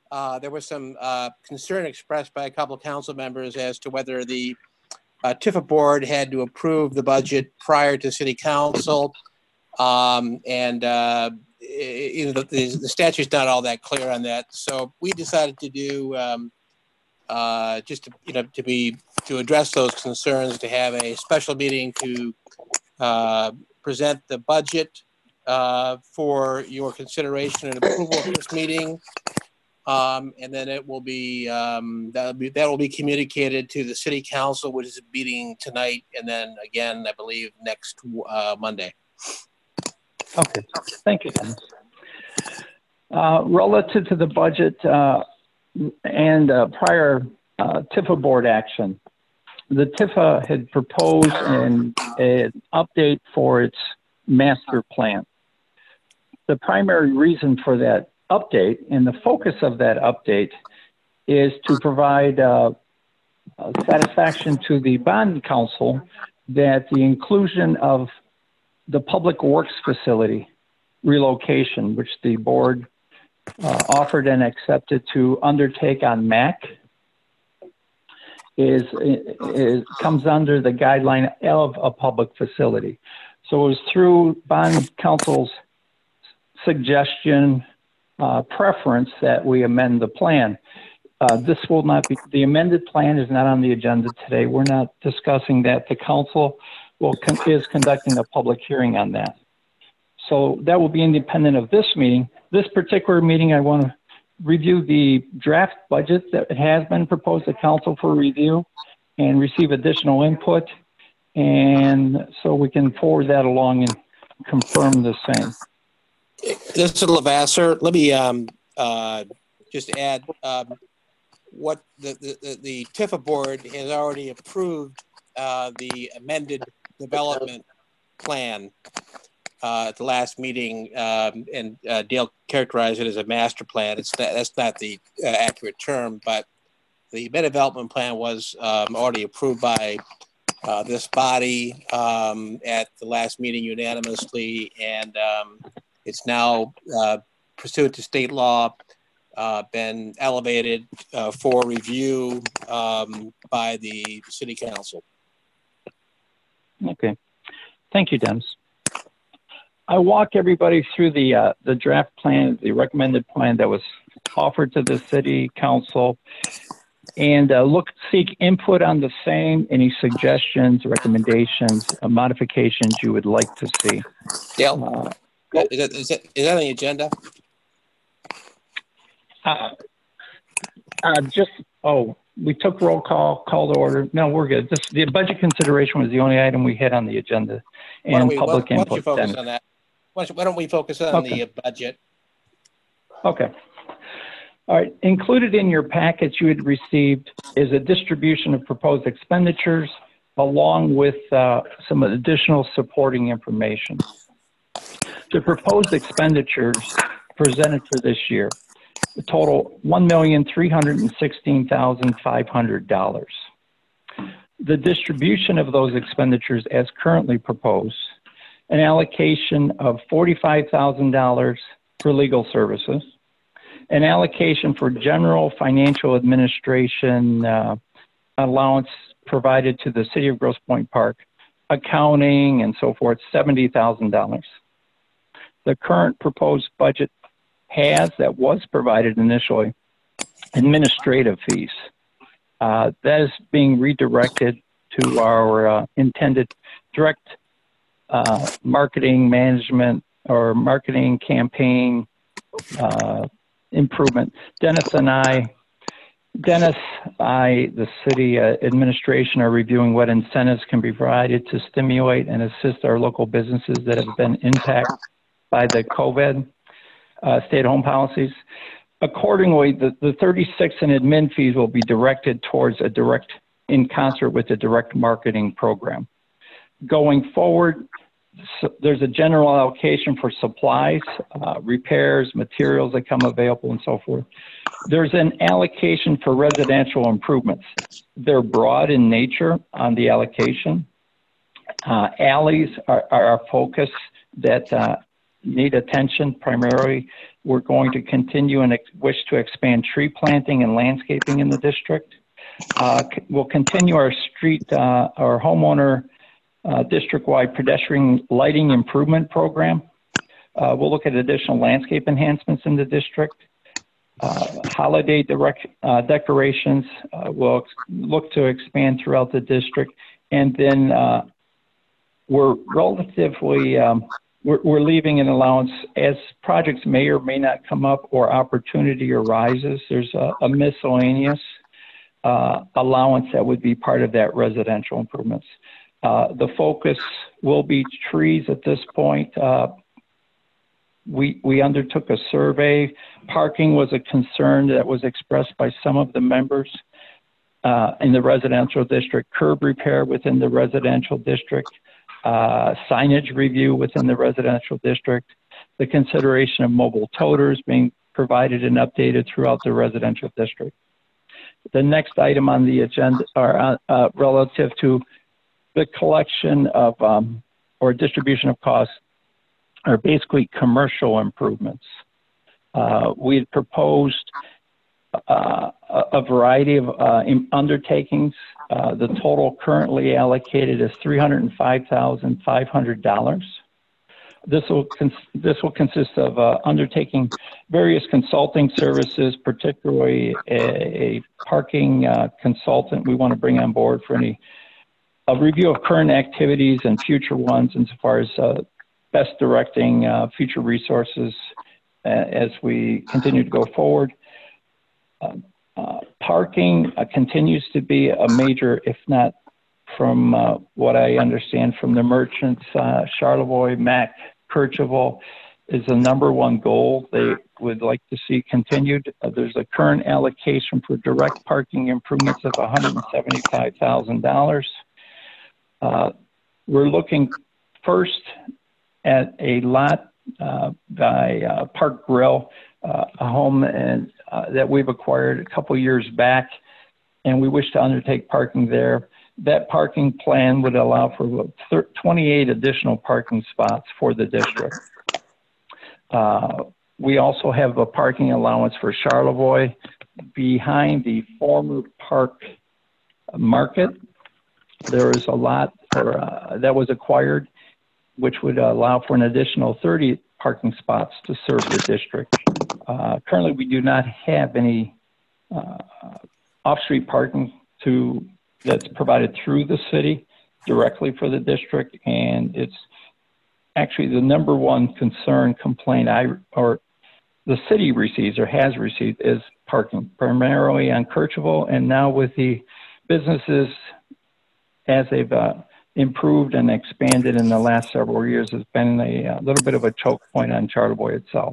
there was some concern expressed by a couple of council members as to whether the Tifa board had to approve the budget prior to city council. The statute's not all that clear on that. So we decided to do to address those concerns, to have a special meeting to present the budget for your consideration and approval at this meeting. And then it will be that will be communicated to the city council, which is meeting tonight, and then again, I believe next Monday. Okay, thank you, Dennis. Relative to the budget and prior TIFA board action, the TIFA had proposed an update for its master plan. The primary reason for that update and the focus of that update is to provide satisfaction to the bond council that the inclusion of the public works facility relocation, which the board offered and accepted to undertake on MAC, comes under the guideline of a public facility. So it was through bond council's suggestion, preference, that we amend the plan. This will not be, the amended plan is not on the agenda today. We're not discussing that. The council is conducting a public hearing on that. So that will be independent of this meeting. This particular meeting, I want to review the draft budget that has been proposed to council for review and receive additional input. And so we can forward that along and confirm the same. This is Lavasser. Let me just add what the TIFA board has already approved the amended development plan at the last meeting, and Dale characterized it as a master plan. That's not the accurate term, but the amended development plan was already approved by this body at the last meeting unanimously, and it's now pursuant to state law been elevated for review by the city council. Okay, thank you, Dennis. I walk everybody through the draft plan, the recommended plan that was offered to the city council, and seek input on the same. Any suggestions, recommendations, modifications you would like to see? Dale, is that on the agenda? We took roll call to order. No, we're good. The budget consideration was the only item we had on the agenda, and public input. Why don't you focus on that? Why don't we focus on the budget? Okay. All right. Included in your package you had received is a distribution of proposed expenditures along with some additional supporting information. The proposed expenditures presented for this year total $1,316,500. The distribution of those expenditures as currently proposed, an allocation of $45,000 for legal services, an allocation for general financial administration allowance provided to the City of Grosse Pointe Park, accounting and so forth, $70,000. The current proposed budget that was provided initially, administrative fees. That is being redirected to our intended direct marketing management or marketing campaign improvement. Dennis, the city administration, are reviewing what incentives can be provided to stimulate and assist our local businesses that have been impacted by the COVID stay-at-home policies. Accordingly, the 36 in admin fees will be directed towards in concert with the direct marketing program. Going forward, there's a general allocation for supplies, repairs, materials that come available, and so forth. There's an allocation for residential improvements. They're broad in nature on the allocation. Alleys are our focus that need attention primarily. we're going to continue and wish to expand tree planting and landscaping in the district. We'll continue our our homeowner district-wide pedestrian lighting improvement program. We'll look at additional landscape enhancements in the district. Holiday decorations, we'll look to expand throughout the district. And then we're relatively, we're leaving an allowance as projects may or may not come up or opportunity arises. There's a miscellaneous allowance that would be part of that residential improvements. The focus will be trees at this point. We undertook a survey. Parking was a concern that was expressed by some of the members in the residential district, curb repair within the residential district, signage review within the residential district, the consideration of mobile toters being provided and updated throughout the residential district. The next item on the agenda are relative to the collection of or distribution of costs are basically commercial improvements. We had proposed a variety of undertakings. The total currently allocated is $305,500. This will consist of undertaking various consulting services, particularly a parking consultant we want to bring on board for a review of current activities and future ones insofar as best directing future resources as we continue to go forward. Parking continues to be a major, if not from what I understand from the merchants, Charlevoix, Mac, Kercheval is the #1 goal they would like to see continued. There's a current allocation for direct parking improvements of $175,000. We're looking first at a lot by Park Grill, a home that we've acquired a couple years back, and we wish to undertake parking there. That parking plan would allow for 28 additional parking spots for the district. We also have a parking allowance for Charlevoix behind the former Park Market. There is a lot that was acquired, which would allow for an additional 30 parking spots to serve the district. Currently, we do not have any off-street parking that's provided through the city directly for the district, and it's actually the #1 concern complaint the city receives or has received is parking, primarily on Kercheval, and now with the businesses as they've improved and expanded in the last several years has been a little bit of a choke point on Charlevoix itself.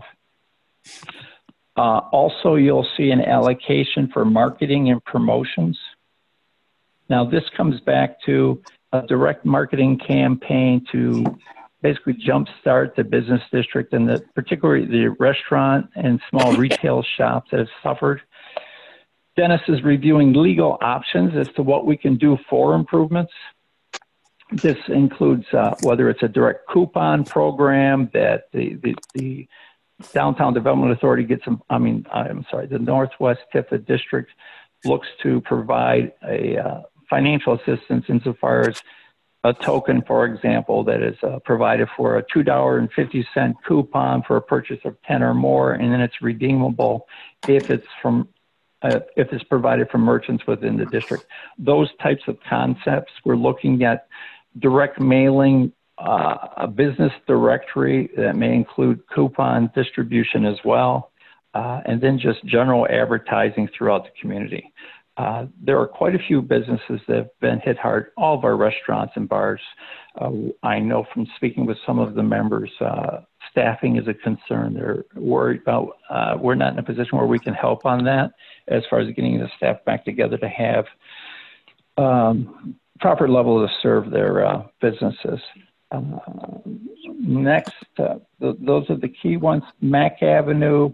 Also, you'll see an allocation for marketing and promotions. Now, this comes back to a direct marketing campaign to basically jumpstart the business district and particularly the restaurant and small retail shops that have suffered. Dennis is reviewing legal options as to what we can do for improvements. This includes whether it's a direct coupon program that the Downtown Development Authority the Northwest Tifa District looks to provide a financial assistance insofar as a token, for example, that is provided for a $2.50 coupon for a purchase of 10 or more, and then it's redeemable if it's provided from merchants within the district. Those types of concepts, we're looking at direct mailing, a business directory that may include coupon distribution as well, and then just general advertising throughout the community. There are quite a few businesses that have been hit hard, all of our restaurants and bars. I know from speaking with some of the members, staffing is a concern. They're worried about, we're not in a position where we can help on that as far as getting the staff back together to have proper level to serve their businesses. Next, those are the key ones. Mack Avenue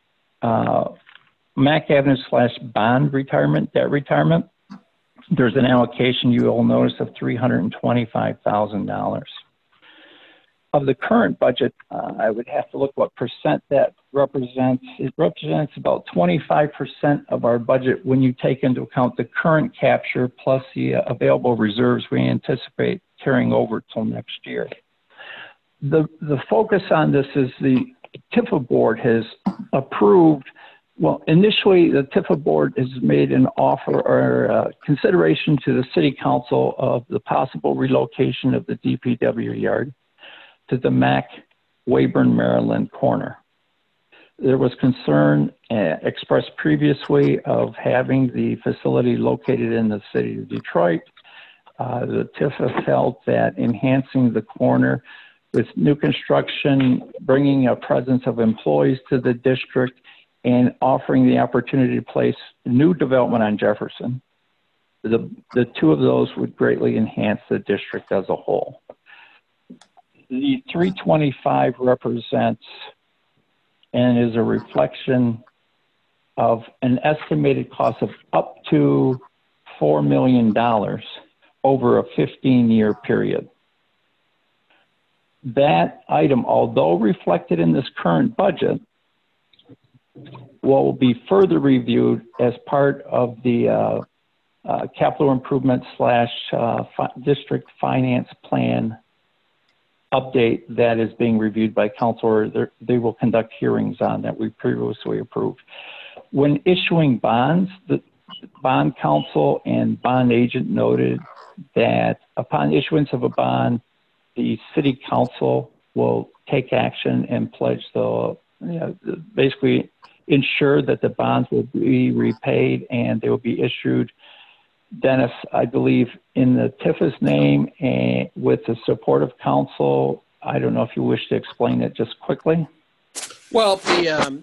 / bond retirement, debt retirement. There's an allocation you will notice of $325,000. of the current budget, I would have to look what percent that represents. It represents about 25% of our budget when you take into account the current capture plus the available reserves we anticipate carrying over till next year. The focus on this is the TIFA board has approved. Well, initially, the TIFA board has made an offer or consideration to the city council of the possible relocation of the DPW yard to the Mac Weyburn, Maryland corner. There was concern expressed previously of having the facility located in the city of Detroit. The TIFA felt that enhancing the corner with new construction, bringing a presence of employees to the district, and offering the opportunity to place new development on Jefferson. The two of those would greatly enhance the district as a whole. The 325 represents and is a reflection of an estimated cost of up to $4 million over a 15-year period. That item, although reflected in this current budget, will be further reviewed as part of the capital improvement / district finance plan update that is being reviewed by council, or they will conduct hearings on that we previously approved. When issuing bonds, the bond counsel and bond agent noted that upon issuance of a bond, the city council will take action and pledge basically ensure that the bonds will be repaid and they will be issued, Dennis, I believe, in the TIFA's name and with the support of council. I don't know if you wish to explain it just quickly. Well, the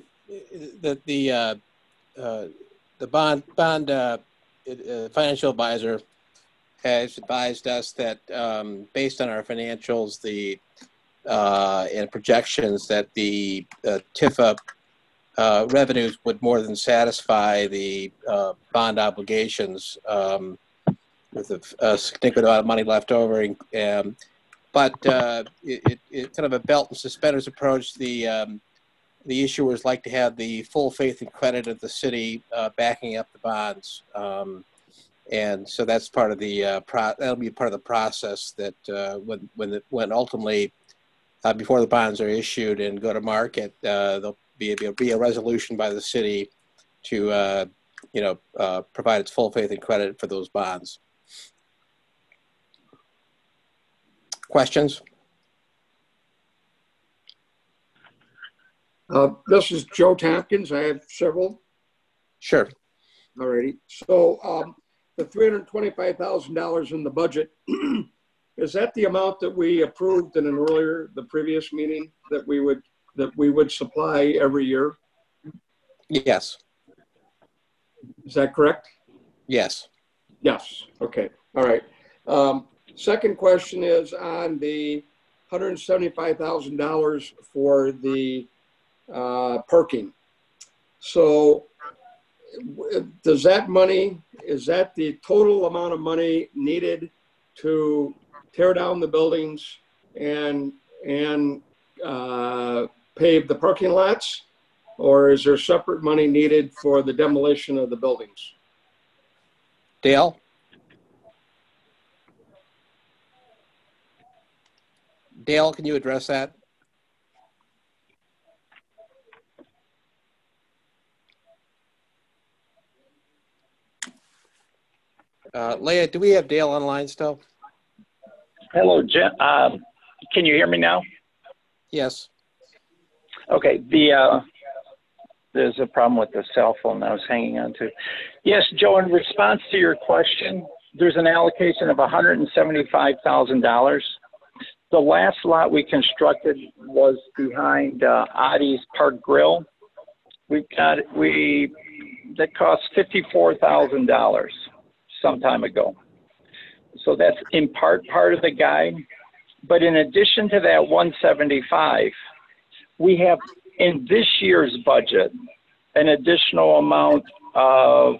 bond financial advisor has advised us that based on our financials, and projections, that the TIFA revenues would more than satisfy the bond obligations with a significant amount of money left over. But it kind of a belt and suspenders approach. The issuers like to have the full faith and credit of the city backing up the bonds. And so that's part of the that'll be part of the process that when ultimately before the bonds are issued and go to market, there'll be a resolution by the city to provide its full faith and credit for those bonds. Questions? This is Joe Tompkins. I have several. Sure. Alrighty. So the $325,000 in the budget, is that the amount that we approved in the previous meeting that we would supply every year? Yes. Is that correct? Yes. Yes. Okay. All right. Second question is on the $175,000 for the parking. So does that money, is that the total amount of money needed to tear down the buildings and pave the parking lots? Or is there separate money needed for the demolition of the buildings? Dale? Dale, can you address that? Leah, do we have Dale online still? Hello, Jim. Can you hear me now? Yes. Okay. There's a problem with the cell phone I was hanging on to. Yes, Joe, in response to your question, there's an allocation of $175,000. The last lot we constructed was behind Audie's Park Grill. That cost $54,000 some time ago. So that's in part of the guide. But in addition to that 175, we have in this year's budget an additional amount of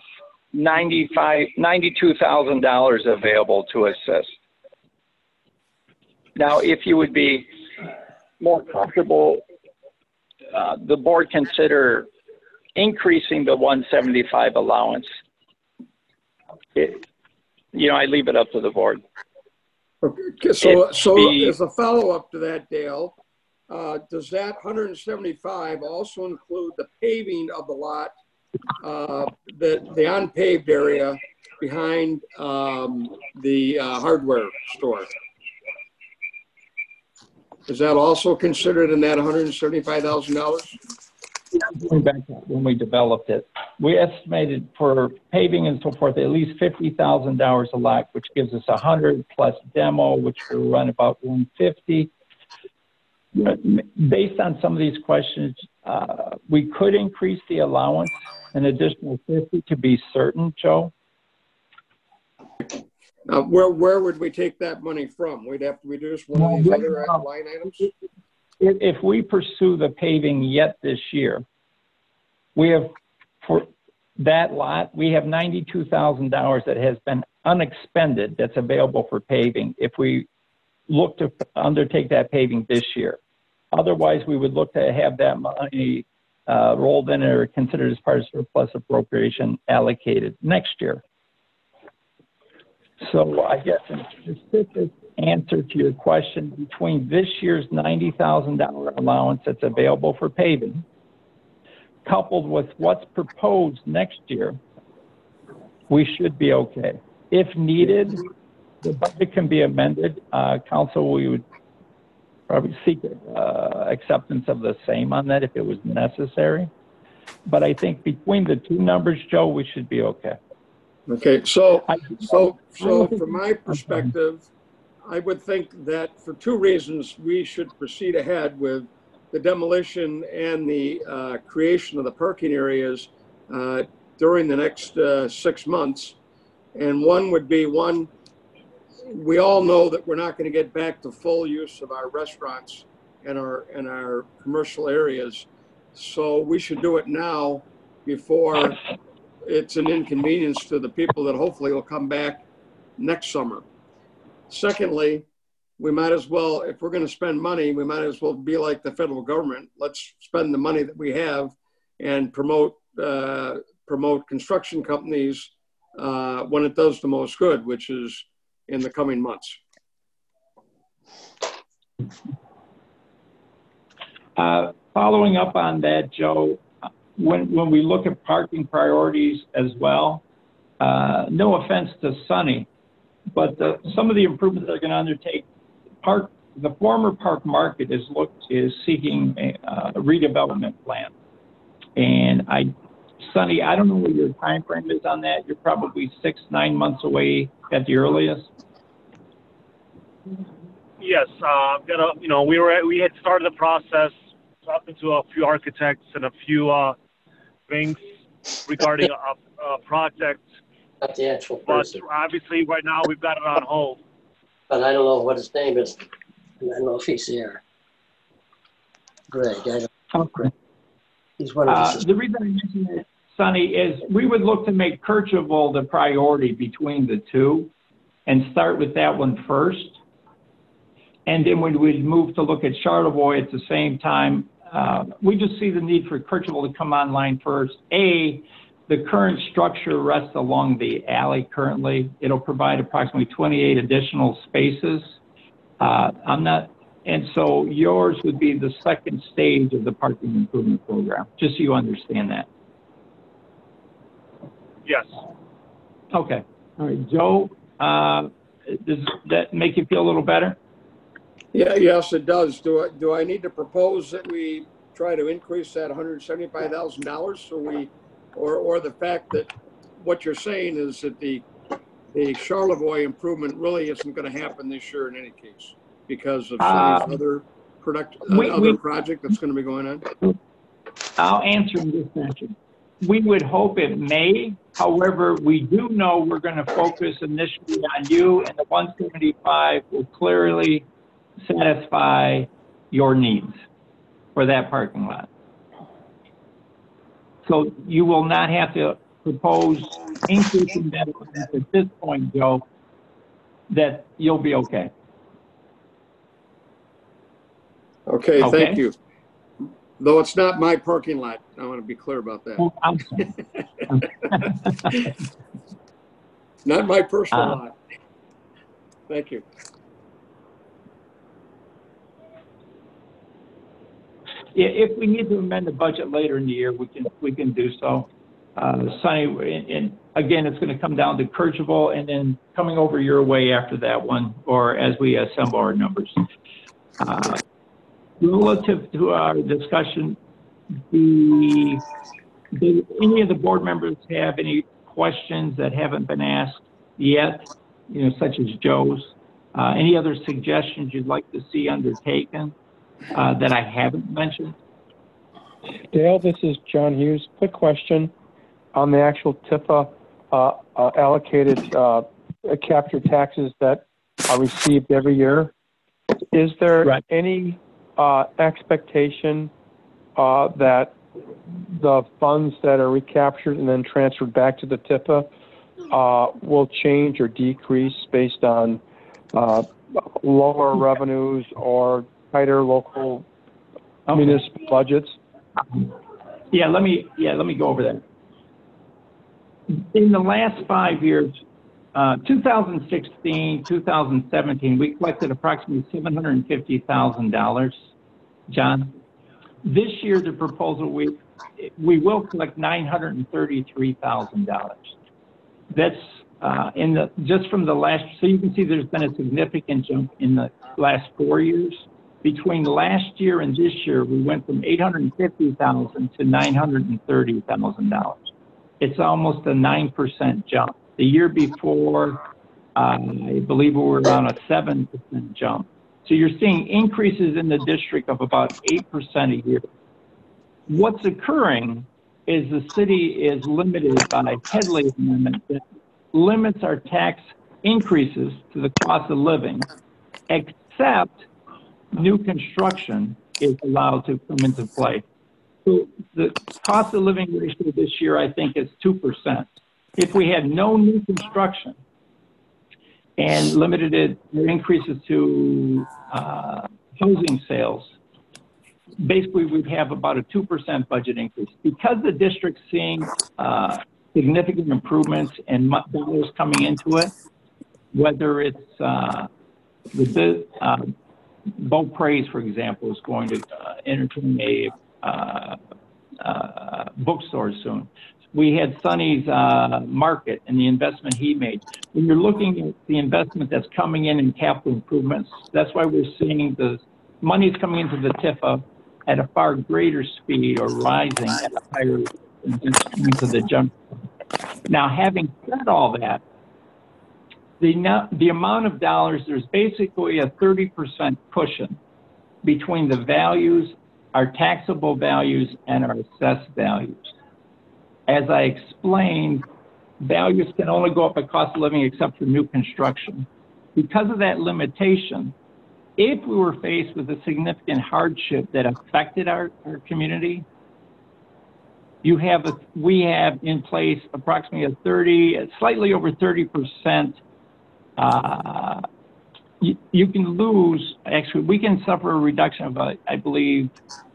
$92,000 available to assist. Now, if you would be more comfortable, the board consider increasing the 175 allowance. I leave it up to the board. Okay, so as a follow-up to that, Dale, does that 175 also include the paving of the lot, the unpaved area behind the hardware store? Is that also considered in that $175,000? Going back to when we developed it, we estimated for paving and so forth at least $50,000 a lot, which gives us 100 plus demo, which will run about 150. Based on some of these questions, we could increase the allowance an additional 50 to be certain, Joe. Where would we take that money from? We'd have to reduce one of these other line items? If we pursue the paving yet this year, we have, for that lot, we have $92,000 that has been unexpended that's available for paving if we look to undertake that paving this year. Otherwise, we would look to have that money rolled in or considered as part of surplus appropriation allocated next year. So I guess in specific answer to your question, between this year's $90,000 allowance that's available for paving, coupled with what's proposed next year, we should be okay. If needed, the budget can be amended. Council, we would probably seek acceptance of the same on that if it was necessary. But I think between the two numbers, Joe, we should be okay. Okay, so from my perspective, I would think that for two reasons, we should proceed ahead with the demolition and the creation of the parking areas during the next 6 months. And one would be, we all know that we're not going to get back to full use of our restaurants and our commercial areas. So we should do it now before it's an inconvenience to the people that hopefully will come back next summer. Secondly, we might as well, if we're going to spend money, we might as well be like the federal government. Let's spend the money that we have and promote construction companies when it does the most good, which is in the coming months. Following up on that, Joe, when we look at parking priorities as well, no offense to Sunny, but some of the improvements they're going to undertake, the former Park Market is seeking a redevelopment plan. And Sunny, I don't know what your time frame is on that. You're probably 6-9 months away at the earliest. Yes, we had started the process, talking to a few architects and a few things regarding a project. Not the actual person. But obviously, right now we've got it on hold. But I don't know what his name is. I don't know if he's there. Greg, Okay. He's one of the reason I mentioned it, Sonny, is we would look to make Kercheval the priority between the two and start with that one first. And then when we move to look at Charlevoix at the same time, we just see the need for Kercheval to come online first. The current structure rests along the alley currently. It'll provide approximately 28 additional spaces. And so yours would be the second stage of the parking improvement program, just so you understand that. Yes. Okay. All right, Joe, does that make you feel a little better? Yeah, yes, it does. Do I need to propose that we try to increase that $175,000 so or the fact that what you're saying is that the Charlevoix improvement really isn't going to happen this year in any case because of some other project that's going to be going on? I'll answer in this fashion. We would hope it may. However, we do know we're going to focus initially on you, and the 175 will clearly satisfy your needs for that parking lot. So you will not have to propose increasing that at this point, Joe, that you'll be okay. Okay, Okay. thank you. Though it's not my parking lot. I want to be clear about that. Oh, I'm sorry. Not my personal lot. Thank you. Yeah, if we need to amend the budget later in the year, we can do so. Sonny, and again, it's going to come down to Kercheval and then coming over your way after that one, or as we assemble our numbers. Relative to our discussion, do any of the board members have any questions that haven't been asked yet, such as Joe's? Any other suggestions you'd like to see undertaken that I haven't mentioned? Dale, this is John Hughes. Quick question on the actual TIFA allocated capture taxes that are received every year. Is there any expectation that the funds that are recaptured and then transferred back to the TIFA will change or decrease based on lower revenues or tighter local municipal budgets? Yeah, let me go over that. In the last 5 years, 2016, 2017, we collected approximately $750,000, John. This year, the proposal, we will collect $933,000. That's just from the last, so you can see there's been a significant jump in the last 4 years. Between last year and this year, we went from $850,000 to $930,000. It's almost a 9% jump. The year before, I believe we were around a 7% jump. So you're seeing increases in the district of about 8% a year. What's occurring is the city is limited by a Headley amendment that limits our tax increases to the cost of living, except new construction is allowed to come into play. So the cost of living ratio this year, I think, is 2%. If we had no new construction and limited it, or increases to housing sales, basically we'd have about a 2% budget increase. Because the district's seeing significant improvements and dollars coming into it, whether it's Beau Praise, for example, is going to entertain a bookstore soon. We had Sonny's Market and the investment he made. When you're looking at the investment that's coming in capital improvements, that's why we're seeing the money's coming into the TIFA at a far greater speed or rising at a higher into the jump. Now, having said all that, the amount of dollars, there's basically a 30% cushion between the values, our taxable values, and our assessed values. As I explained, values can only go up by cost of living except for new construction. Because of that limitation, if we were faced with a significant hardship that affected our community, we have in place approximately slightly over 30%. You can lose, actually, we can suffer a reduction of, I believe,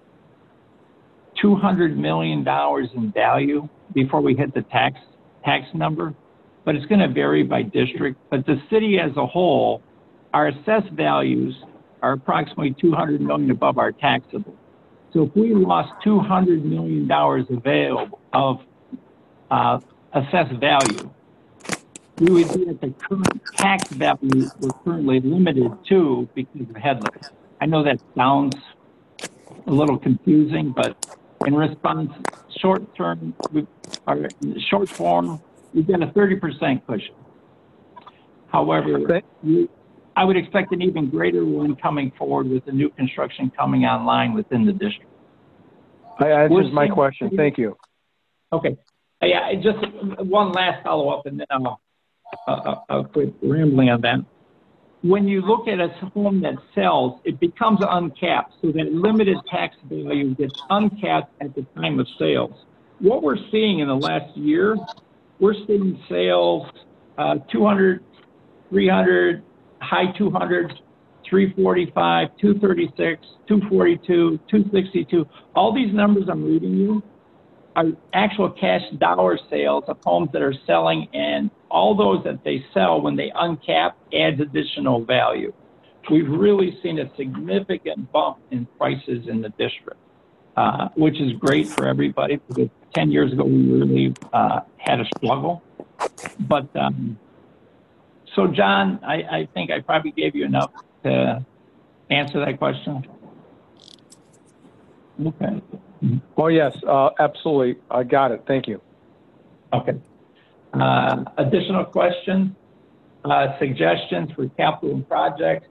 $200 million in value before we hit the tax number, but it's going to vary by district. But the city as a whole, our assessed values are approximately $200 million above our taxable. So if we lost $200 million available of assessed value, we would be at the current tax value we're currently limited to because of Headley. I know that sounds a little confusing, but in response, short form, we've got a 30% cushion. However, I would expect an even greater one coming forward with the new construction coming online within the district. That answers my question. Thank you. Okay. Yeah, just one last follow-up, and then I'll quit rambling on that. When you look at a home that sells, it becomes uncapped, so that limited tax value gets uncapped at the time of sales. What we're seeing in the last year, we're seeing sales 200, 300, high 200s, 345, 236, 242, 262. All these numbers I'm reading you are actual cash dollar sales of homes that are selling, and all those that they sell when they uncap adds additional value. We've really seen a significant bump in prices in the district, which is great for everybody, because 10 years ago we really had a struggle. But so John, I think I probably gave you enough to answer that question. Okay. Oh, yes, absolutely. I got it. Thank you. Okay. Additional questions, suggestions for capital and projects?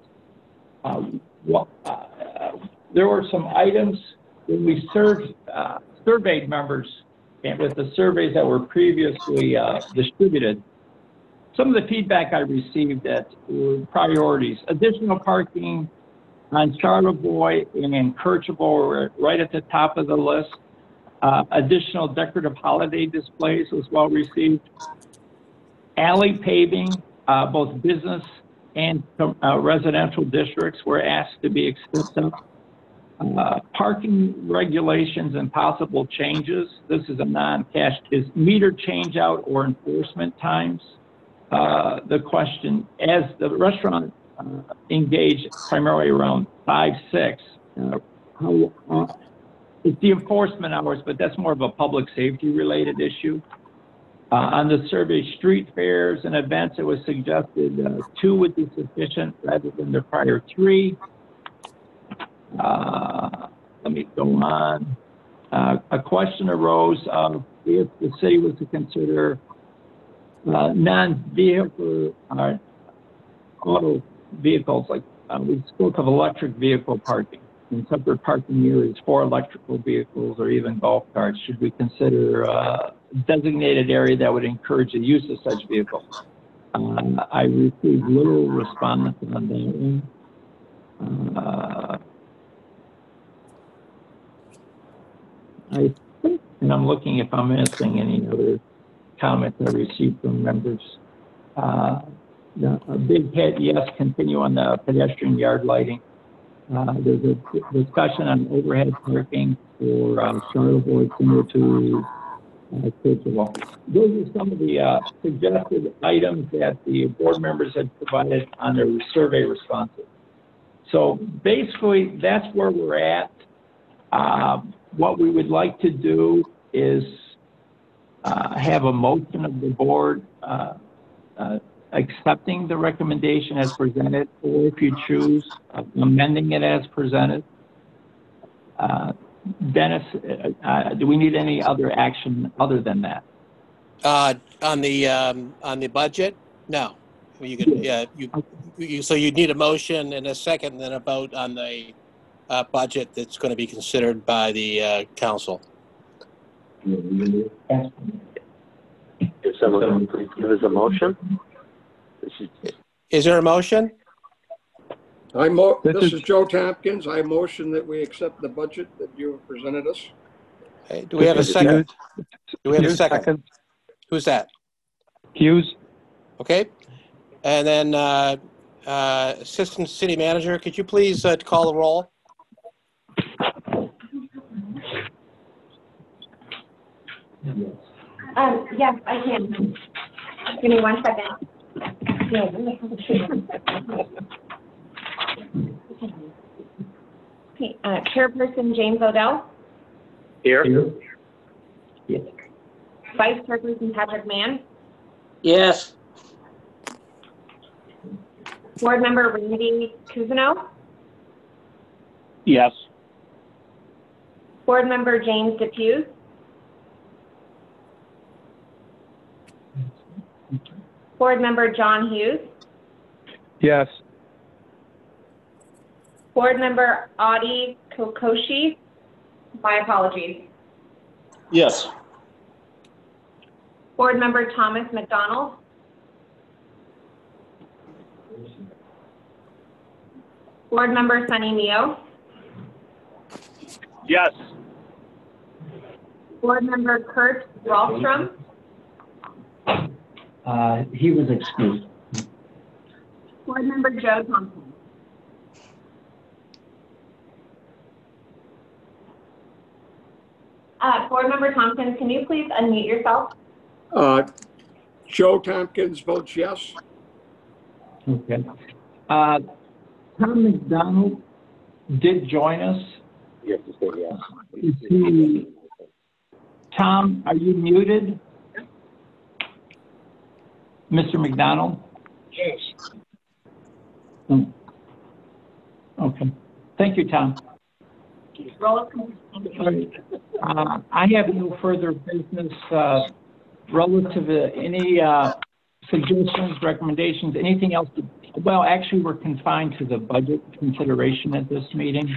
There were some items when we surveyed members and with the surveys that were previously distributed. Some of the feedback I received that were priorities: additional parking on Charlevoix and Kirchable were right at the top of the list. Additional decorative holiday displays was well received. Alley paving, both business and residential districts were asked to be accepted. Parking regulations and possible changes. This is a non-cash, is meter change out or enforcement times. The question, as the restaurant engaged primarily around 5, 6, it's the enforcement hours, but that's more of a public safety related issue. On the survey, street fairs and events, it was suggested 2 would be sufficient rather than the prior 3. Let me go on. A question arose of if the city was to consider non-vehicle auto vehicles, like we spoke of electric vehicle parking in separate parking areas for electrical vehicles or even golf carts. Should we consider a designated area that would encourage the use of such vehicles? I received little response on that one. I think, and I'm looking if I'm missing any other comments I received from members. A big hit, yes, continue on the pedestrian yard lighting. There's a discussion on overhead parking for Charlevoix similar to Kirchable. Those are some of the suggested items that the board members had provided on their survey responses. So basically, that's where we're at. What we would like to do is have a motion of the board accepting the recommendation as presented, or if you choose, amending it as presented. Dennis, do we need any other action other than that? On the budget? No. You could, so you need a motion and a second, and then a vote on the budget that's going to be considered by the council. If someone please give us a motion. Is there a motion? This is Joe Tompkins. I motion that we accept the budget that you have presented us. Okay. Do we have a second? Do we have a second? Who's that? Hughes. Okay. And then Assistant City Manager, could you please call the roll? Yes, I can. Give me 1 second. Okay, Chairperson James Odell. Here. Vice Chairperson Patrick Mann. Yes. Board Member Randy Cousineau. Yes. Board Member James DePew. Board Member John Hughes. Yes. Board Member Adi Kokoshi. My apologies. Yes. Board Member Thomas McDonald. Board Member Sunny Neo. Yes. Board Member Kurt Wallstrom. He was excused. Board Member Joe Thompson. Board Member Tompkins, can you please unmute yourself? Joe Tompkins votes yes. Okay. Tom McDonald did join us. You have to say yes. Is he, Tom, are you muted? Mr. McDonald? Yes. Okay. Thank you, Tom. I have no further business relative to any suggestions, recommendations, anything else. Well, actually, we're confined to the budget consideration at this meeting.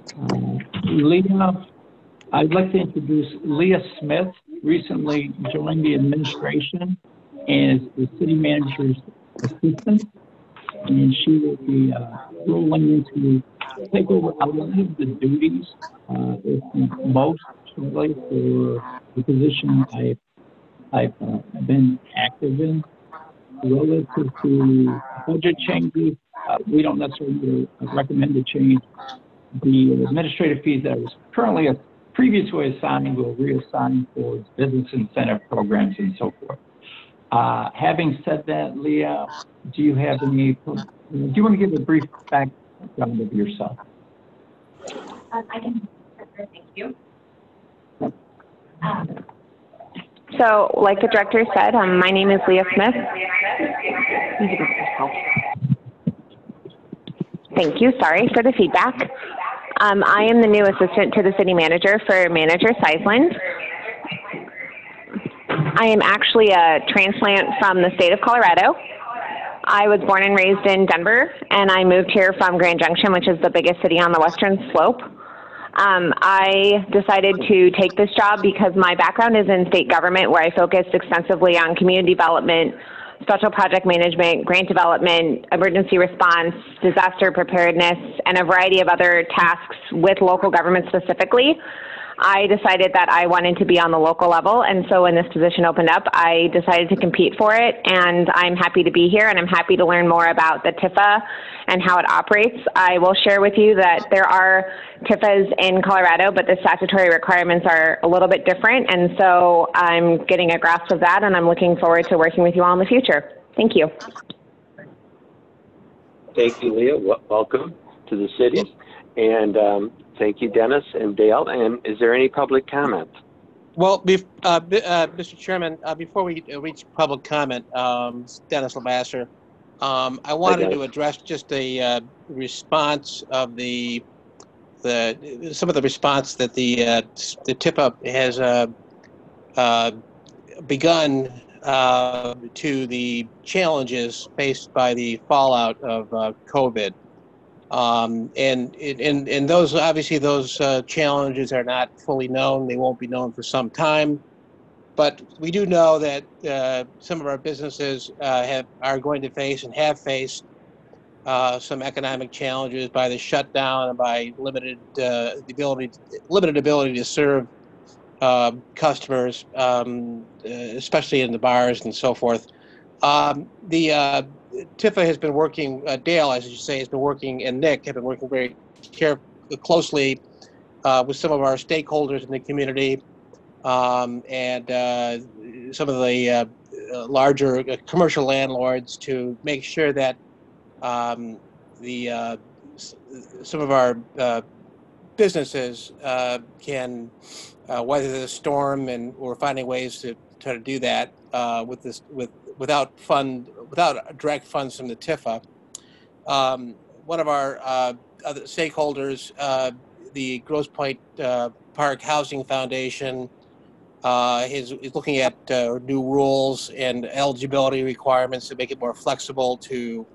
Leah, I'd like to introduce Leah Smith, recently joined the administration and is the city manager's assistant. And she will be rolling into take over a lot of the duties, if not most, shortly, for the position I've been active in. Relative to budget changes, we don't necessarily recommend a change. The administrative fees that I was currently previously assigned will reassign towards business incentive programs and so forth. Having said that, Leah, do you have any? Do you want to give a brief background of yourself? I can. Thank you. So, like the director said, my name is Leah Smith. Thank you. Sorry for the feedback. I am the new assistant to the city manager for Manager Seisland. I am actually a transplant from the state of Colorado. I was born and raised in Denver, and I moved here from Grand Junction, which is the biggest city on the western slope. I decided to take this job because my background is in state government, where I focused extensively on community development, special project management, grant development, emergency response, disaster preparedness, and a variety of other tasks with local government specifically. I decided that I wanted to be on the local level, and so when this position opened up, I decided to compete for it, and I'm happy to be here, and I'm happy to learn more about the TIFA and how it operates. I will share with you that there are TIFAs in Colorado, but the statutory requirements are a little bit different, and so I'm getting a grasp of that, and I'm looking forward to working with you all in the future. Thank you. Thank you, Leah. Welcome to the city. And thank you, Dennis and Dale. And is there any public comment? Well, Mr. Chairman, before we reach public comment, Dennis Lavasser, I wanted to address just a response of some of the response that the TIFA has begun to the challenges faced by the fallout of COVID. And those, obviously, those challenges are not fully known. They won't be known for some time. But we do know that some of our businesses are going to face and have faced some economic challenges by the shutdown and by limited ability to serve customers, especially in the bars and so forth. The TIFA has been working, Dale, as you say, has been working, and Nick have been working very closely with some of our stakeholders in the community and some of the larger commercial landlords to make sure that some of our businesses can weather the storm, and we're finding ways to try to do that without direct funds from the TIFA. One of our other stakeholders, the Grosse Pointe Park Housing Foundation, is looking at new rules and eligibility requirements to make it more flexible to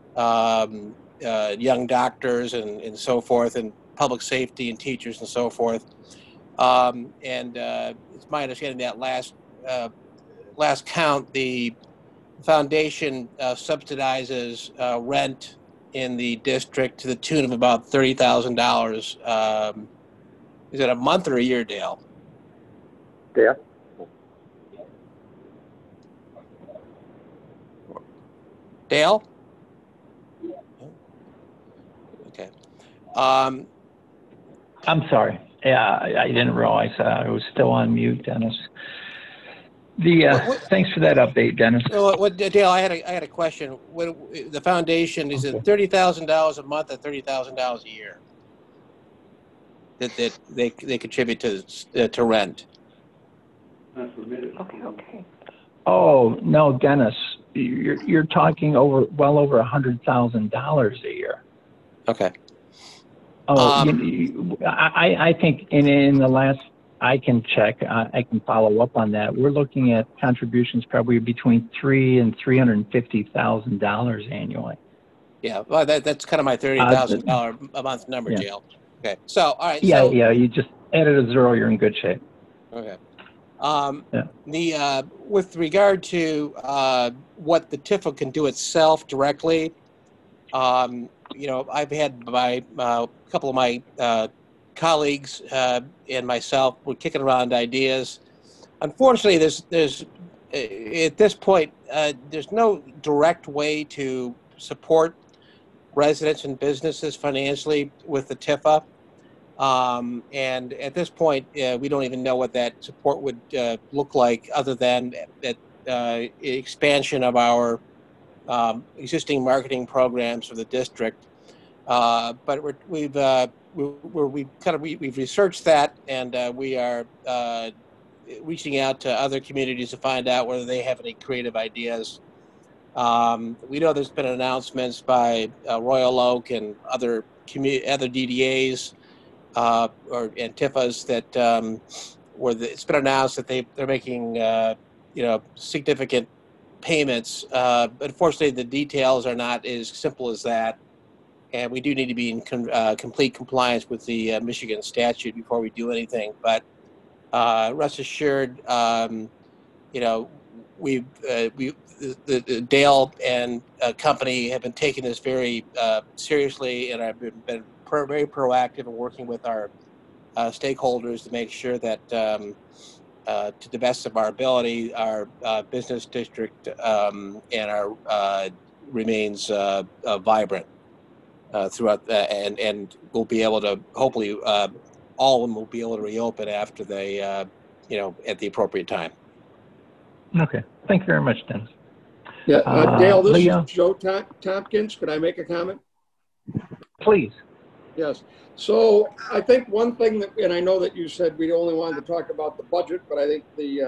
young doctors and so forth, and public safety and teachers and so forth. And it's my understanding that last count, the foundation subsidizes rent in the district to the tune of about $30,000. Is it a month or a year, Dale? Yeah. Dale? Okay. I'm sorry. Yeah, I didn't realize I was still on mute, Dennis. Thanks for that update, Dennis. Dale, I had a question. The foundation, is it $30,000 a month or $30,000 a year that they contribute to rent? Okay. Oh no, Dennis, you're talking well over $100,000 a year. Okay. Oh, I think in the last, I can check. I can follow up on that. We're looking at contributions probably between $300,000 and $350,000 annually. Yeah, well, that's kind of my $30,000 a month number, yeah. Jill. Okay, so all right. Yeah, you just added a zero. You're in good shape. Okay. Yeah. With regard to what the TIFA can do itself directly, I've had my couple of my colleagues and myself were kicking around ideas. Unfortunately, there's at this point there's no direct way to support residents and businesses financially with the TIFA. And at this point, we don't even know what that support would look like, other than that expansion of our existing marketing programs for the district. But we've researched that, and we are reaching out to other communities to find out whether they have any creative ideas. We know there's been announcements by Royal Oak and other DDAs and TIFAs that it's been announced that they're making significant payments. Unfortunately, the details are not as simple as that, and we do need to be in complete compliance with the Michigan statute before we do anything. But rest assured, the Dale and company have been taking this very seriously, and I've been very proactive in working with our stakeholders to make sure that, to the best of our ability, our business district and our remains vibrant throughout, and we'll be able to hopefully all of them will be able to reopen after they, at the appropriate time. Okay, thank you very much, Dennis. Yeah, Dale, this is Joe Tompkins. Could I make a comment? Please. Yes. So I think one thing that, and I know that you said we only wanted to talk about the budget, but I think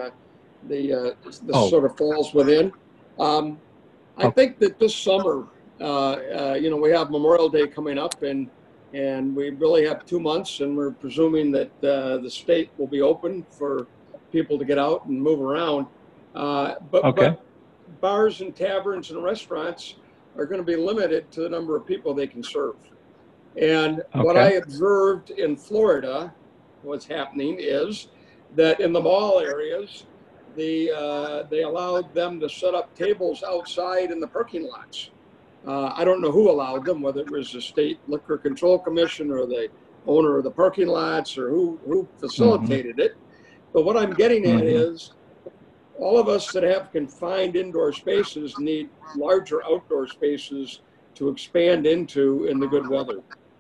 this sort of falls within. I think that this summer, we have Memorial Day coming up, and we really have 2 months, and we're presuming that the state will be open for people to get out and move around. But bars and taverns and restaurants are going to be limited to the number of people they can serve. And what I observed in Florida, what's happening is that in the mall areas, they allowed them to set up tables outside in the parking lots. I don't know who allowed them, whether it was the State Liquor Control Commission or the owner of the parking lots, or who facilitated it. But what I'm getting at is, all of us that have confined indoor spaces need larger outdoor spaces to expand into in the good weather.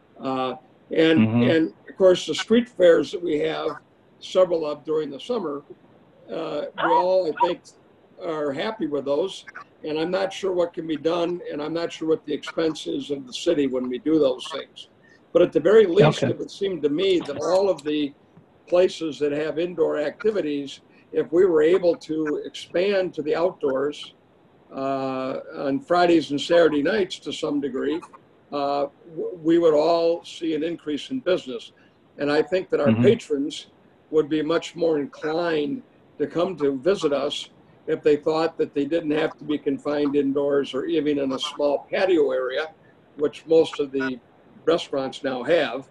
And of course, the street fairs that we have several of during the summer, we all, I think, are happy with those. And I'm not sure what can be done, and I'm not sure what the expense is of the city when we do those things. But at the very least, it would seem to me that all of the places that have indoor activities, if we were able to expand to the outdoors on Fridays and Saturday nights to some degree, we would all see an increase in business. And I think that our patrons would be much more inclined to come to visit us if they thought that they didn't have to be confined indoors or even in a small patio area, which most of the restaurants now have.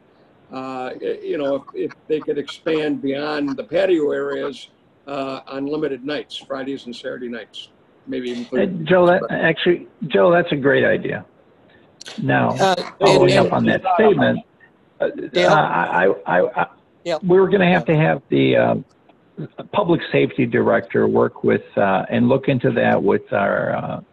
If they could expand beyond the patio areas on limited nights, Fridays and Saturday nights, maybe even. Joe, that's a great idea. Now, following up on that statement, we're going to have the public safety director work with and look into that with our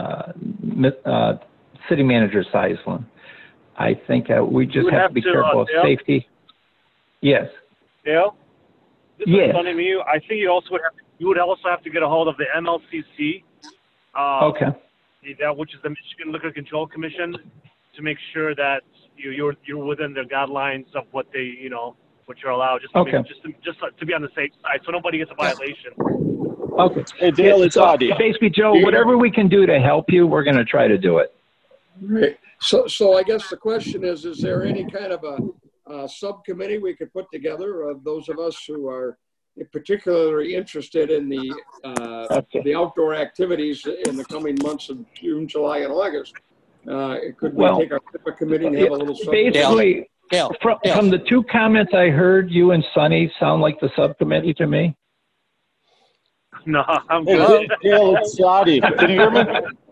city manager, Seislin. I think we just have to be careful of safety. Yes, Dale? This Yes. is Sonny Miu. I think you would also have to get a hold of the MLCC. Okay. That which is the Michigan Liquor Control Commission, to make sure that you're within the guidelines of what they what you're allowed. Just to be on the safe side, so nobody gets a violation. Okay. Hey, Dale, it's Adi. Basically, Joe, whatever we can do to help you, we're going to try to do it. Right. So I guess the question is there any kind of a subcommittee we could put together of those of us who are particularly interested in the outdoor activities in the coming months of June, July, and August? Could we take our TIFA committee and have a little subcommittee? Basically, from the two comments I heard, you and Sonny sound like the subcommittee to me. No, I'm Hey, good. Dale, it's Adi. Can you hear me?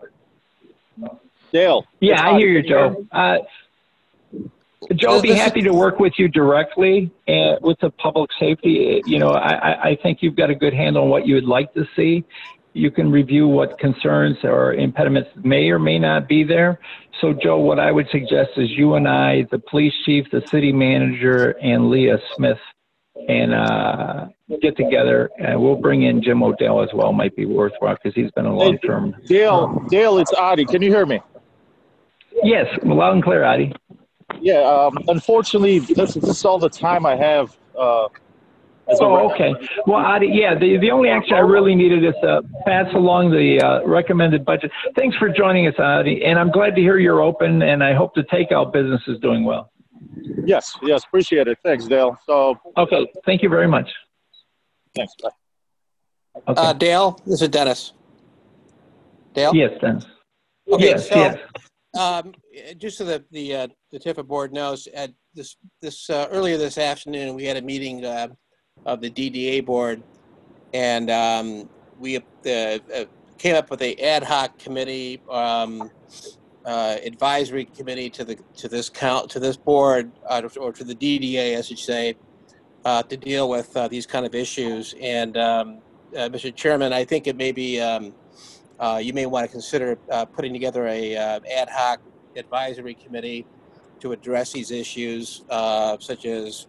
Dale. Yeah, I hear you, Joe. Joe, I'd be happy to work with you directly with the public safety. I think you've got a good handle on what you would like to see. You can review what concerns or impediments may or may not be there. So, Joe, what I would suggest is you and I, the police chief, the city manager, and Leah Smith, and get together, and we'll bring in Jim O'Dell as well. Might be worthwhile because he's been a long-term. Dale, it's Adi. Can you hear me? Yes, loud and clear, Adi. Yeah. Unfortunately, this is all the time I have. Okay. Well, Adi, yeah, the only action I really needed is to pass along the recommended budget. Thanks for joining us, Adi, and I'm glad to hear you're open, and I hope the takeout business is doing well. Yes, appreciate it. Thanks, Dale. Okay, thank you very much. Thanks. Bye. Okay. Dale, this is Dennis. Dale? Yes, Dennis. Okay, yes. Just so that the TIFA board knows, earlier this afternoon we had a meeting of the DDA board, and we came up with a ad hoc committee, advisory committee to this board or to the DDA, I should say, to deal with these kind of issues. And Mr. Chairman, I think it may be you may want to consider putting together a ad hoc advisory committee to address these issues, such as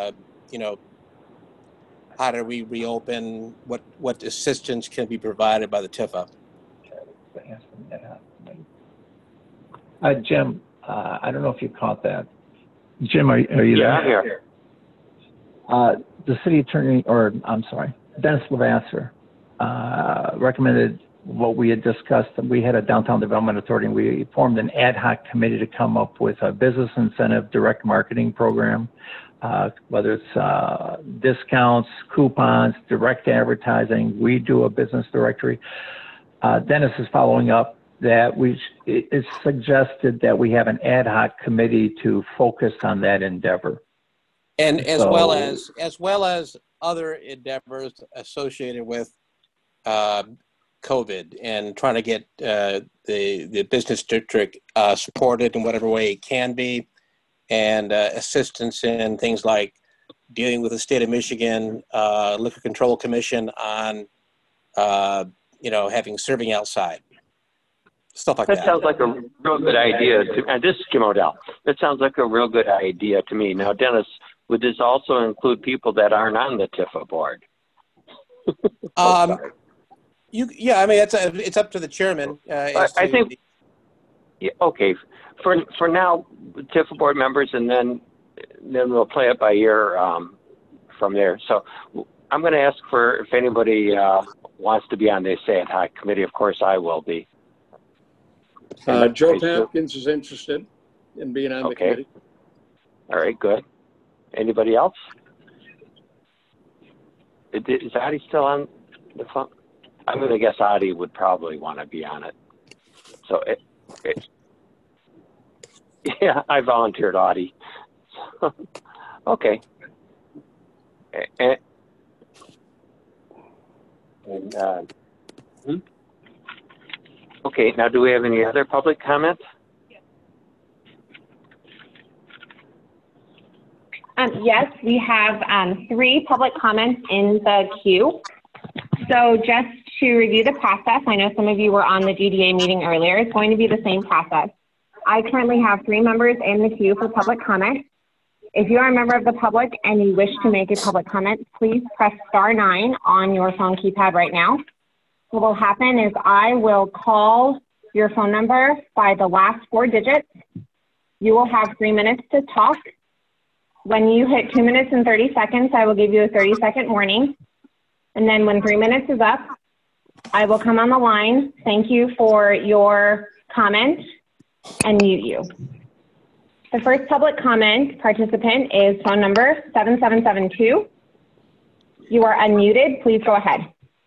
how do we reopen, what assistance can be provided by the TIFA. Jim, I don't know if you caught that. Jim, are you there? Yeah, I'm here. The city attorney, Dennis Lavasser, recommended what we had discussed. We had a downtown development authority, and we formed an ad hoc committee to come up with a business incentive direct marketing program, whether it's discounts, coupons, direct advertising. We do a business directory. Dennis is following up that it's suggested that we have an ad hoc committee to focus on that endeavor. And as well as other endeavors associated with COVID and trying to get the business district supported in whatever way it can be, and assistance in things like dealing with the state of Michigan Liquor Control Commission on having serving outside, stuff like that. That sounds like a real good idea. And this is Jim O'Dell. That sounds like a real good idea to me. Now, Dennis, would this also include people that aren't on the TIFA board? It's up to the chairman. I think. Yeah, okay. For now, TIFA board members, and then we'll play it by ear from there. So I'm going to ask for if anybody wants to be on the ad hoc committee. Of course, I will be. Joe Tompkins is interested in being on the committee. All right, good. Anybody else? Is Adi still on the phone? I'm going to guess Adi would probably want to be on it. So, yeah, I volunteered Adi. Okay. Okay, now do we have any other public comments? Yes, we have 3 public comments in the queue. So just to review the process, I know some of you were on the DDA meeting earlier. It's going to be the same process. I currently have 3 members in the queue for public comment. If you are a member of the public and you wish to make a public comment, please press *9 on your phone keypad right now. What will happen is I will call your phone number by the last 4 digits. You will have 3 minutes to talk. When you hit 2 minutes and 30 seconds, I will give you a 30-second warning. And then when 3 minutes is up, I will come on the line, thank you for your comment, and mute you. The first public comment participant is phone number 7772. You are unmuted. Please go ahead.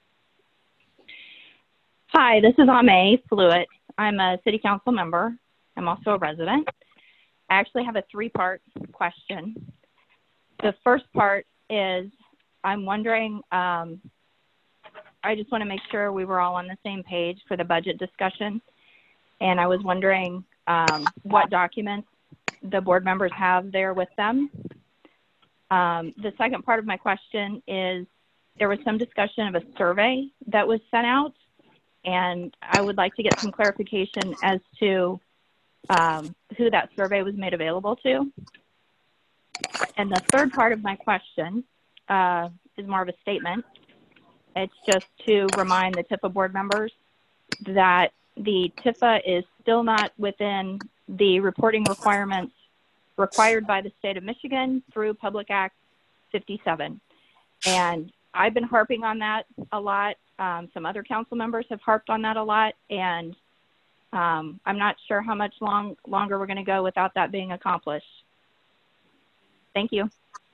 Hi, this is Ame Fluid. I'm a city council member. I'm also a resident. I actually have a 3-part question. The first part is I'm wondering, I just want to make sure we were all on the same page for the budget discussion. And I was wondering what documents the board members have there with them. The second part of my question is there was some discussion of a survey that was sent out, and I would like to get some clarification as to who that survey was made available to. And the third part of my question is more of a statement. It's just to remind the TIFA board members that the TIFA is still not within the reporting requirements required by the state of Michigan through Public Act 57. And I've been harping on that a lot. Some other council members have harped on that a lot. And I'm not sure how much longer we're going to go without that being accomplished. Thank you.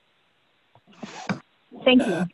Thank you.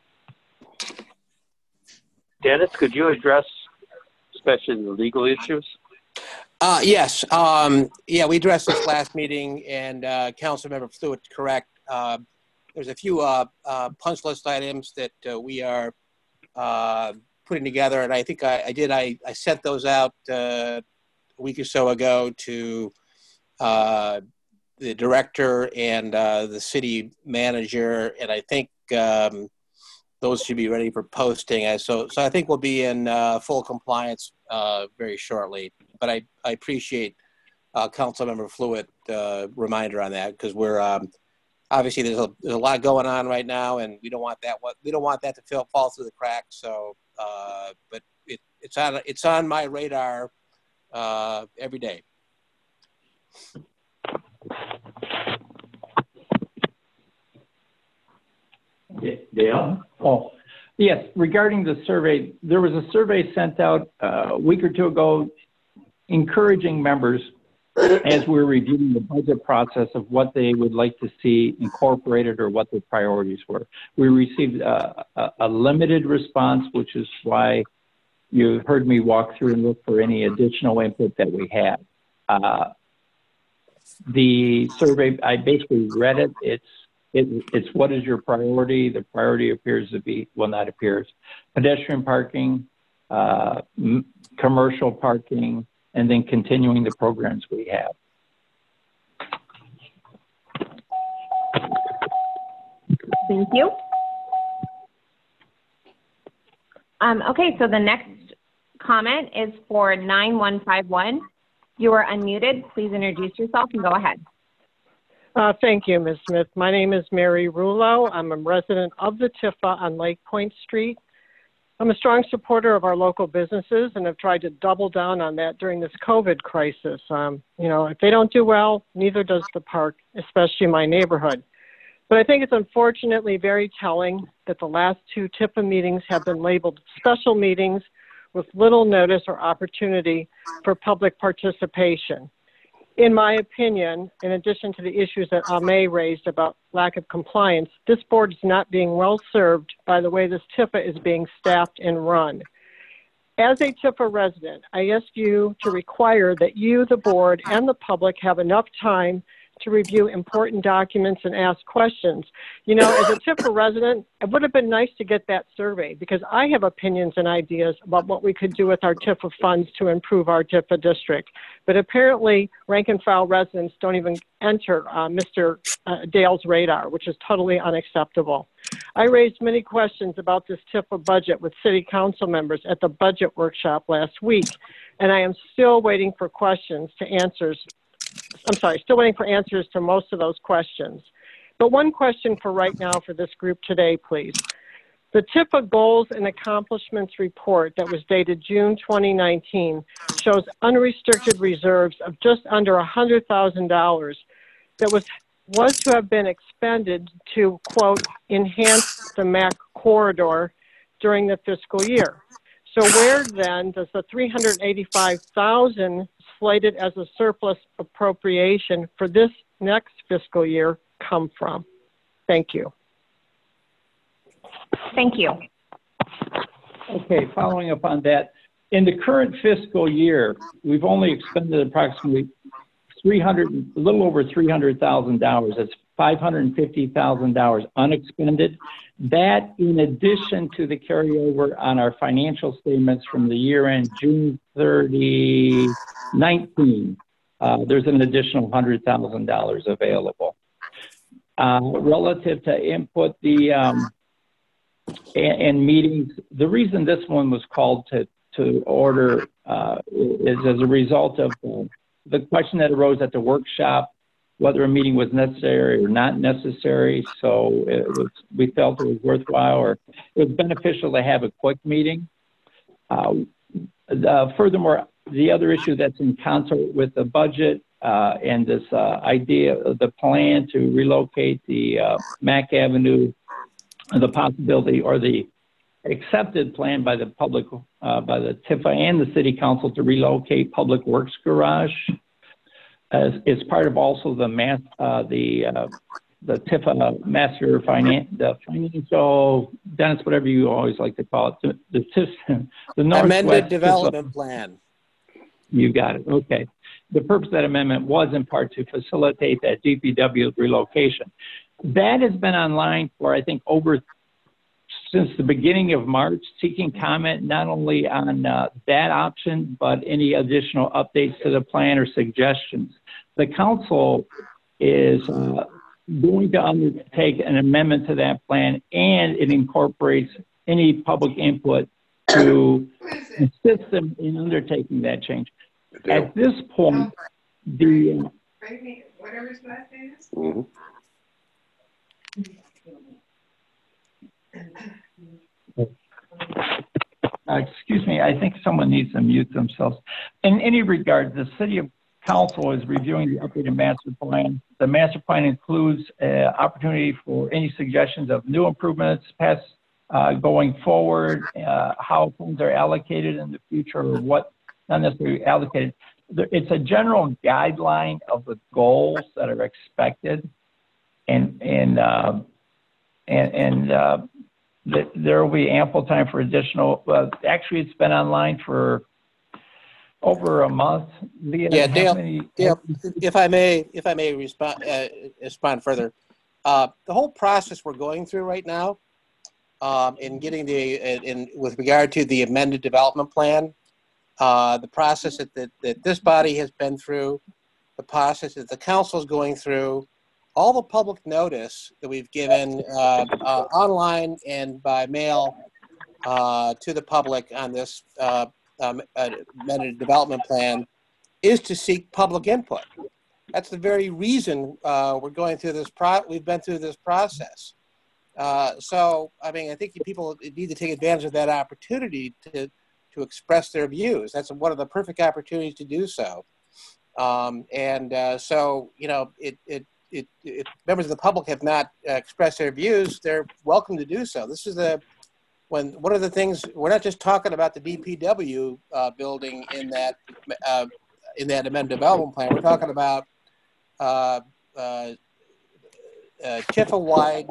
Dennis, could you address especially the legal issues? Yes. Yeah, we addressed this last meeting, and Councilmember Fluid, correct. There's a few punch list items that we are putting together, and I think I sent those out a week or so ago to the director and the city manager, and I think those should be ready for posting. So I think we'll be in full compliance very shortly. But I appreciate Councilmember Fluid reminder on that, because we're obviously there's a lot going on right now, and we don't want that to fall through the cracks. So, but it's on my radar every day. Dale? Oh, yes. Regarding the survey, there was a survey sent out a week or two ago encouraging members, as we're reviewing the budget process, of what they would like to see incorporated or what their priorities were. We received a limited response, which is why you heard me walk through and look for any additional input that we had. The survey, I basically read it. It's what is your priority? The priority appears to be, well, not appears, pedestrian parking, commercial parking, and then continuing the programs we have. Thank you. Okay, so the next comment is for 9151. You are unmuted. Please introduce yourself and go ahead. Thank you, Ms. Smith. My name is Mary Rulo. I'm a resident of the TIFA on Lake Point Street. I'm a strong supporter of our local businesses and have tried to double down on that during this COVID crisis. You know, if they don't do well, neither does the park, especially my neighborhood. But I think it's unfortunately very telling that the last 2 TIFA meetings have been labeled special meetings with little notice or opportunity for public participation. In my opinion, in addition to the issues that Ame raised about lack of compliance, this board is not being well served by the way this TIFA is being staffed and run. As a TIFA resident, I ask you to require that you, the board, and the public have enough time to review important documents and ask questions. You know, as a TIFA resident, it would have been nice to get that survey, because I have opinions and ideas about what we could do with our TIFA funds to improve our TIFA district. But apparently, rank and file residents don't even enter Mr. Dale's radar, which is totally unacceptable. I raised many questions about this TIFA budget with city council members at the budget workshop last week, and I am still waiting for answers to most of those questions. But one question for right now for this group today, please. The TIFA Goals and Accomplishments Report that was dated June 2019 shows unrestricted reserves of just under $100,000 that was to have been expended to, quote, enhance the MAC corridor during the fiscal year. So where then does the $385,000 slated as a surplus appropriation for this next fiscal year come from? Thank you. Thank you. Okay, following up on that, in the current fiscal year, we've only expended approximately a little over $300,000. That's $550,000 unexpended. That, in addition to the carryover on our financial statements from the year end June 30, 19, there's an additional $100,000 available. Relative to input, and meetings, the reason this one was called to order is as a result of the question that arose at the workshop, whether a meeting was necessary or not necessary. So we felt it was worthwhile, or it was beneficial to have a quick meeting. Furthermore, the other issue that's in concert with the budget and this idea of the plan to relocate the Mack Avenue, the possibility or the accepted plan by the public, by the TIFA and the City Council to relocate Public Works Garage is part of also the TIFA master financial, Dennis, whatever you always like to call it, the amended development plan. You got it. Okay. The purpose of that amendment was in part to facilitate that DPW relocation. That has been online for, I think, since the beginning of March, seeking comment not only on that option, but any additional updates to the plan or suggestions. The council is going to undertake an amendment to that plan, and it incorporates any public input to assist them in undertaking that change. At this point, whatever his last name is. Excuse me, I think someone needs to mute themselves. In any regard, the City Council is reviewing the updated master plan. The master plan includes opportunity for any suggestions of new improvements, going forward, how funds are allocated in the future, or what not necessarily allocated. It's a general guideline of the goals that are expected, and there will be ample time for additional. Actually, it's been online for over a month. Leah, yeah, Dale, if I may respond further, the whole process we're going through right now, in getting with regard to the amended development plan, the process that this body has been through, the process that the council is going through, all the public notice that we've given online and by mail to the public on this amended development plan is to seek public input. That's the very reason we're going through this. We've been through this process. So, I mean, I think people need to take advantage of that opportunity to express their views. That's one of the perfect opportunities to do so. So, you know, if members of the public have not expressed their views, they're welcome to do so. This is one of the things, we're not just talking about the DPW building in that amended development plan. We're talking about TIFA-wide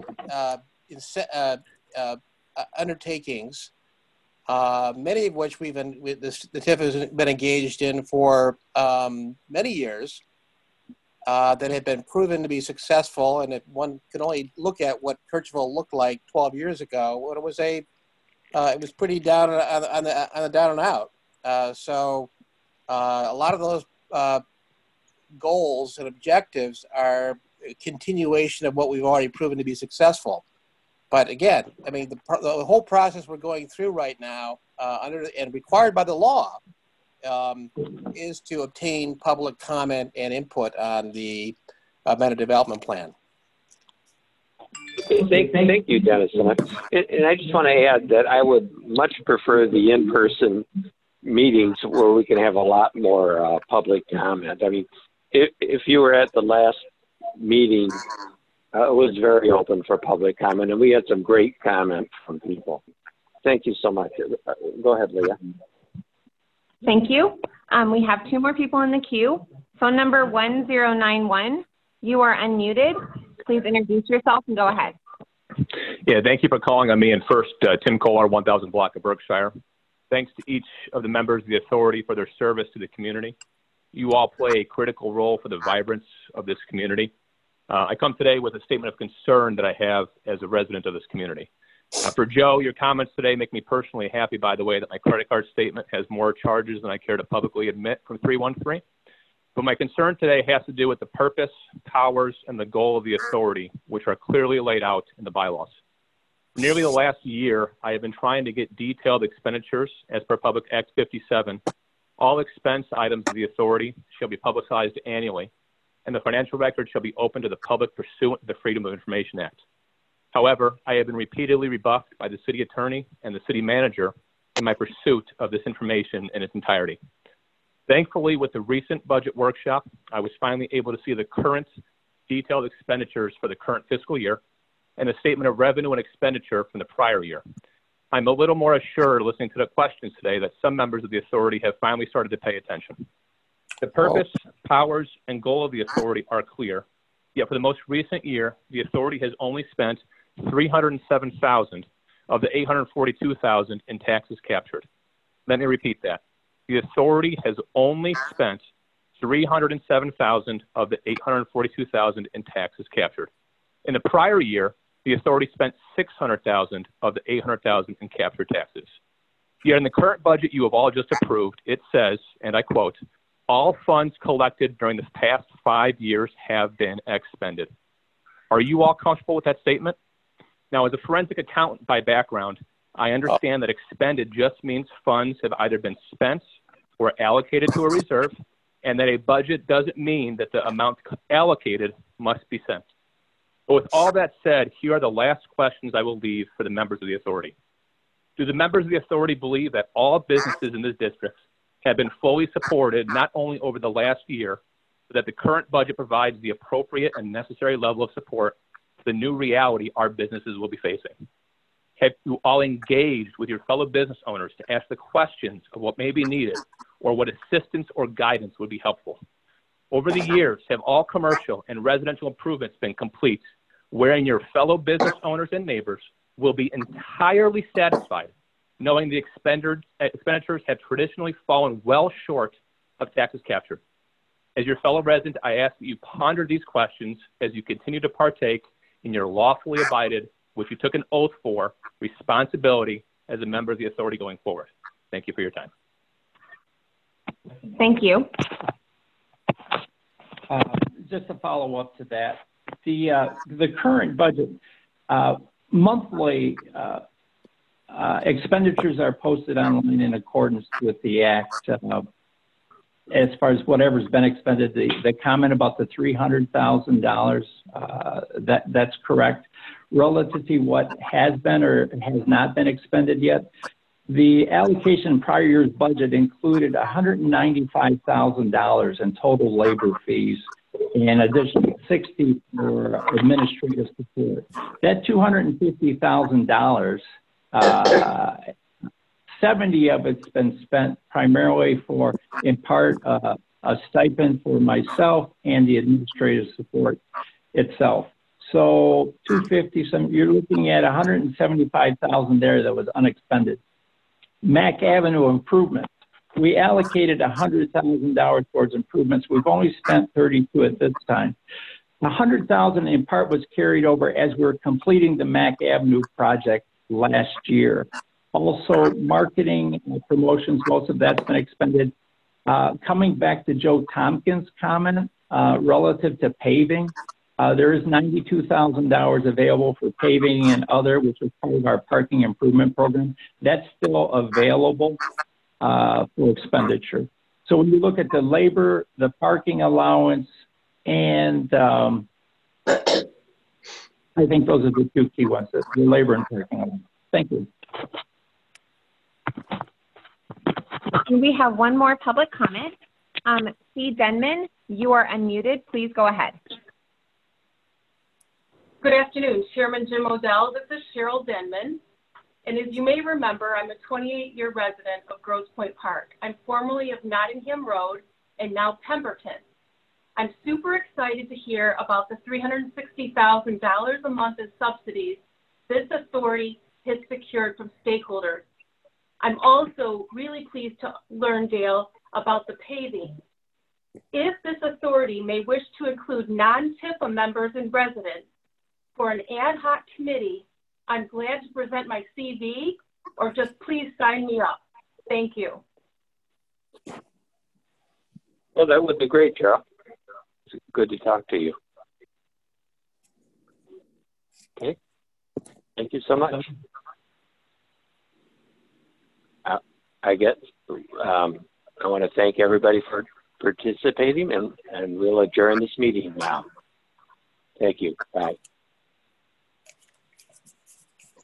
undertakings, many of which the TIFA has been engaged in for many years, that have been proven to be successful. And if one can only look at what Kirchville looked like 12 years ago, when it was pretty down on the down and out. So a lot of those goals and objectives are a continuation of what we've already proven to be successful. But again, I mean, the whole process we're going through right now, and required by the law, is to obtain public comment and input on the amended development plan. Thank you, Dennis. And I just want to add that I would much prefer the in-person meetings where we can have a lot more public comment. I mean, if you were at the last meeting, it was very open for public comment, and we had some great comment from people. Thank you so much. Go ahead, Leah. Thank you. We have 2 more people in the queue. Phone number 1091. You are unmuted. Please introduce yourself and go ahead. Yeah, thank you for calling on me. And first, Tim Kolar, 1000 block of Berkshire. Thanks to each of the members of the authority for their service to the community. You all play a critical role for the vibrance of this community. I come today with a statement of concern that I have as a resident of this community. For Joe, your comments today make me personally happy, by the way, that my credit card statement has more charges than I care to publicly admit from 313. But my concern today has to do with the purpose, powers, and the goal of the authority, which are clearly laid out in the bylaws. For nearly the last year, I have been trying to get detailed expenditures as per Public Act 57. All expense items of the authority shall be publicized annually, and the financial record shall be open to the public pursuant to the Freedom of Information Act. However, I have been repeatedly rebuffed by the city attorney and the city manager in my pursuit of this information in its entirety. Thankfully, with the recent budget workshop, I was finally able to see the current detailed expenditures for the current fiscal year and a statement of revenue and expenditure from the prior year. I'm a little more assured listening to the questions today that some members of the authority have finally started to pay attention. The purpose, powers, and goal of the authority are clear, yet for the most recent year, the authority has only spent $307,000 of the $842,000 in taxes captured. Let me repeat that. The authority has only spent $307,000 of the $842,000 in taxes captured. In the prior year, the authority spent $600,000 of the $800,000 in captured taxes. Yet in the current budget you have all just approved, it says, and I quote, "All funds collected during the past 5 years have been expended." Are you all comfortable with that statement? Now, as a forensic accountant by background, I understand that expended just means funds have either been spent or allocated to a reserve, and that a budget doesn't mean that the amount allocated must be sent. But with all that said, here are the last questions I will leave for the members of the authority. Do the members of the authority believe that all businesses in this district have been fully supported not only over the last year, but that the current budget provides the appropriate and necessary level of support for the new reality our businesses will be facing? Have you all engaged with your fellow business owners to ask the questions of what may be needed or what assistance or guidance would be helpful? Over the years, have all commercial and residential improvements been complete, wherein your fellow business owners and neighbors will be entirely satisfied knowing the expenditures have traditionally fallen well short of taxes captured? As your fellow resident, I ask that you ponder these questions as you continue to partake in your lawfully abided, which you took an oath for, responsibility as a member of the authority going forward. Thank you for your time. Thank you. Just to follow up to that, the current budget, monthly expenditures are posted online in accordance with the Act. As far as whatever's been expended, the comment about the $300,000, that's correct. Relative to what has been or has not been expended yet, the allocation in prior year's budget included $195,000 in total labor fees, in addition to $60,000 for administrative support. That $250,000, $70,000 of it's been spent primarily for, in part, a stipend for myself and the administrative support itself. So $250,000, you're looking at $175,000 there that was unexpended. Mack Avenue improvements. We allocated $100,000 towards improvements. We've only spent $32,000 at this time. $100,000 in part was carried over as we were completing the Mack Avenue project last year. Also, marketing and promotions, most of that's been expended. Coming back to Joe Tompkins' comment relative to paving, there is $92,000 available for paving and other, which is part of our parking improvement program. That's still available for expenditure. So when you look at the labor, the parking allowance, and the I think those are the two key ones, the labor and parking. Thank you. And we have one more public comment. C. Denman, you are unmuted. Please go ahead. Good afternoon, Chairman Jim Odell. This is Cheryl Denman. And as you may remember, I'm a 28-year resident of Grosse Pointe Park. I'm formerly of Nottingham Road and now Pemberton. I'm super excited to hear about the $360,000 a month in subsidies this authority has secured from stakeholders. I'm also really pleased to learn, Dale, about the paving. If this authority may wish to include non-TIFA members and residents for an ad hoc committee, I'm glad to present my CV, or just please sign me up. Thank you. Well, that would be great, Cheryl. It's good to talk to you. Okay. Thank you so much. I want to thank everybody for participating, and we'll adjourn this meeting now. Thank you. Bye.